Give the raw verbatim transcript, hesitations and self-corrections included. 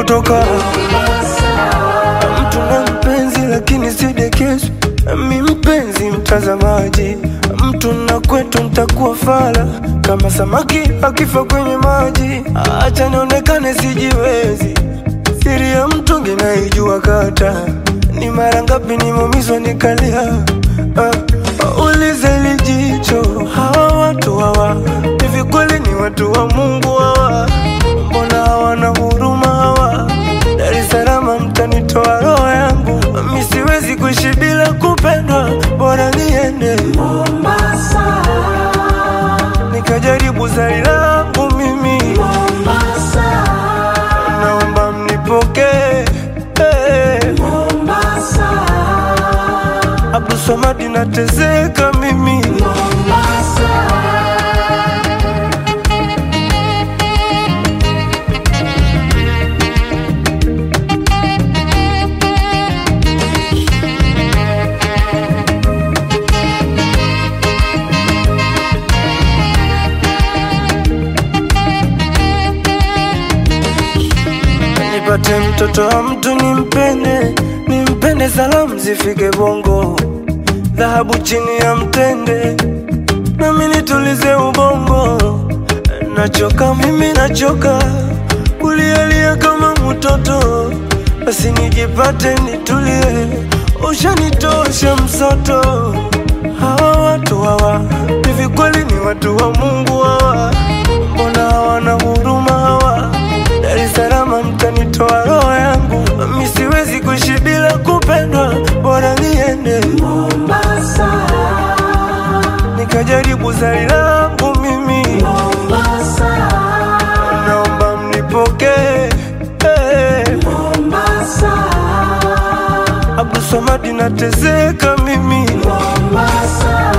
unapotoka. Mtu na mpenzi lakini sidekesu, mi mpenzi mtazamaji. Mtu na kwetu nitakuwa fala kama samaki akifa kwenye maji. Acha nionekane sijiwezi, siri ya mtu ninaijua kata. Ni mara ngapi nimeumizwa nikalia. uh, Ulize lijicho, hawa watu hawa hivi kweli ni watu wa Mungu hawa? Mbona hawana huruma hawa? Dar es Salaam mtanitoa roho yangu, mi siwezi kuishi bila kupendwa. Bora niende Mombasa nikajaribu zari langu mimi Mombasa. Naomba mnipokee hey. Mombasa, Abdul Samad nateseka mimi Mombasa. Nipate mtoto wa mtu nimpende, nimpende salamu zifike bongo. Dhahabu chini ya mtende, nami nitulize ubongo. Nachoka mimi nachoka, kulialia kama mtoto. Basi nijipate nitulie, ushanitosha msoto. Hawa watu hawa hivi kweli ni watu wa Mungu hawa? Mbona hawana huruma hawa? Dar es Salaam mtanitoa roho yangu, mi siwezi kuishi bila kupendwa. Bora niende Mombasa nikajaribu zari langu mimi Mombasa. Naomba mnipokee hey. Mombasa, Abdul Samad nateseka mimi Mombasa.